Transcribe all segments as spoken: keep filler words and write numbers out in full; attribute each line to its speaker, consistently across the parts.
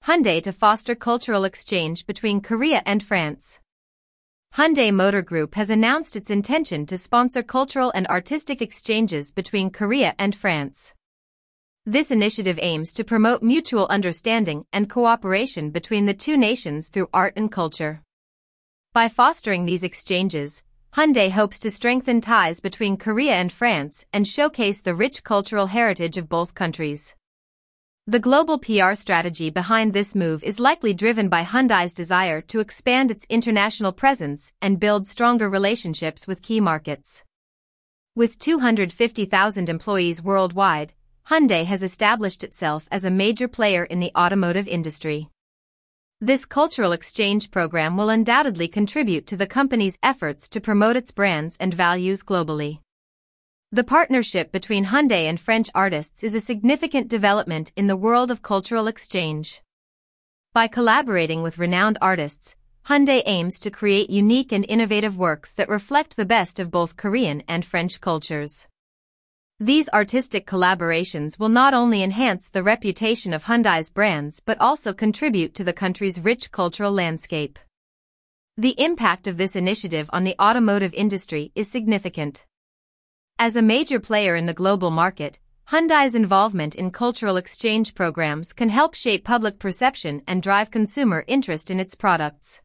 Speaker 1: Hyundai to foster cultural exchange between Korea and France. Hyundai Motor Group has announced its intention to sponsor cultural and artistic exchanges between Korea and France. This initiative aims to promote mutual understanding and cooperation between the two nations through art and culture. By fostering these exchanges, Hyundai hopes to strengthen ties between Korea and France and showcase the rich cultural heritage of both countries. The global P R strategy behind this move is likely driven by Hyundai's desire to expand its international presence and build stronger relationships with key markets. With two hundred fifty thousand employees worldwide, Hyundai has established itself as a major player in the automotive industry. This cultural exchange program will undoubtedly contribute to the company's efforts to promote its brands and values globally. The partnership between Hyundai and French artists is a significant development in the world of cultural exchange. By collaborating with renowned artists, Hyundai aims to create unique and innovative works that reflect the best of both Korean and French cultures. These artistic collaborations will not only enhance the reputation of Hyundai's brands but also contribute to the country's rich cultural landscape. The impact of this initiative on the automotive industry is significant. As a major player in the global market, Hyundai's involvement in cultural exchange programs can help shape public perception and drive consumer interest in its products.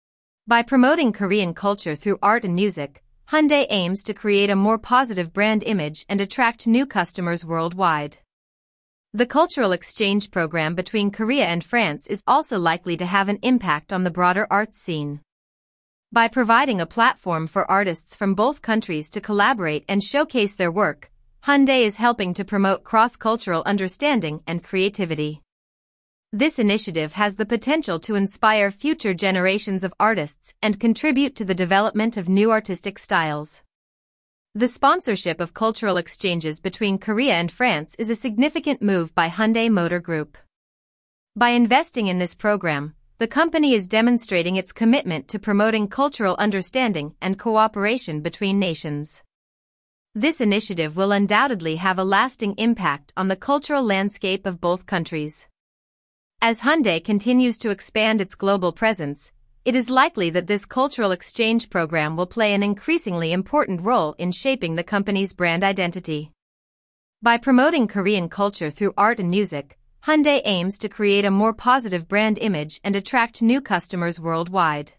Speaker 1: By promoting Korean culture through art and music, Hyundai aims to create a more positive brand image and attract new customers worldwide. The cultural exchange program between Korea and France is also likely to have an impact on the broader arts scene. By providing a platform for artists from both countries to collaborate and showcase their work, Hyundai is helping to promote cross-cultural understanding and creativity. This initiative has the potential to inspire future generations of artists and contribute to the development of new artistic styles. The sponsorship of cultural exchanges between Korea and France is a significant move by Hyundai Motor Group. By investing in this program, the company is demonstrating its commitment to promoting cultural understanding and cooperation between nations. This initiative will undoubtedly have a lasting impact on the cultural landscape of both countries. As Hyundai continues to expand its global presence, it is likely that this cultural exchange program will play an increasingly important role in shaping the company's brand identity. By promoting Korean culture through art and music, Hyundai aims to create a more positive brand image and attract new customers worldwide.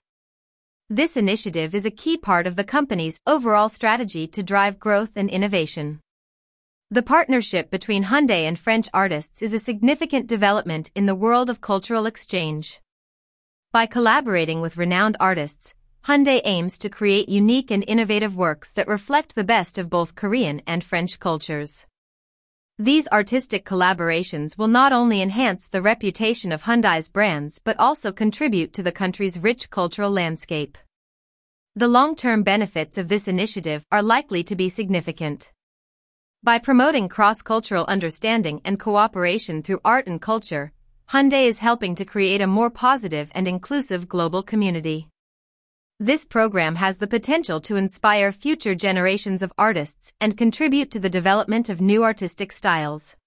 Speaker 1: This initiative is a key part of the company's overall strategy to drive growth and innovation. The partnership between Hyundai and French artists is a significant development in the world of cultural exchange. By collaborating with renowned artists, Hyundai aims to create unique and innovative works that reflect the best of both Korean and French cultures. These artistic collaborations will not only enhance the reputation of Hyundai's brands but also contribute to the country's rich cultural landscape. The long-term benefits of this initiative are likely to be significant. By promoting cross-cultural understanding and cooperation through art and culture, Hyundai is helping to create a more positive and inclusive global community. This program has the potential to inspire future generations of artists and contribute to the development of new artistic styles.